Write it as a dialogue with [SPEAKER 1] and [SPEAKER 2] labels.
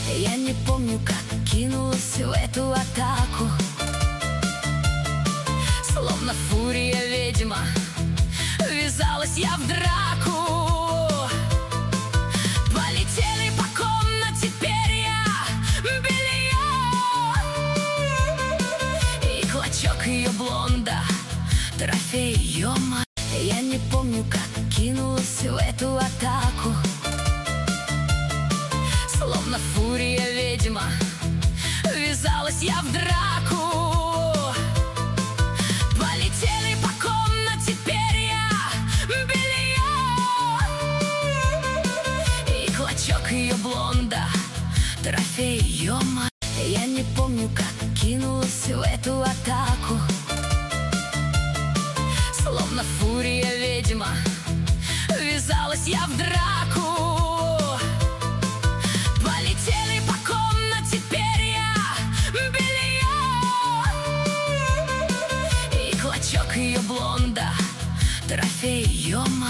[SPEAKER 1] Я не помню, как кинулась в эту атаку. Словно фурия-ведьма, ввязалась я в драку. Полетели по комнате перья, белье и клочок ее блонда, трофей ее мать. Я не помню, как кинулась в эту атаку. Словно фурия-ведьма, ввязалась я в драку. Полетели по комнате перья, белье и клочок ее блонда, трофей ее мать. Я не помню, как кинулась в эту атаку. Словно фурия-ведьма, ввязалась я в драку. Полетели по комнате перья, белье и клочок ее блонда, трофей ее мать.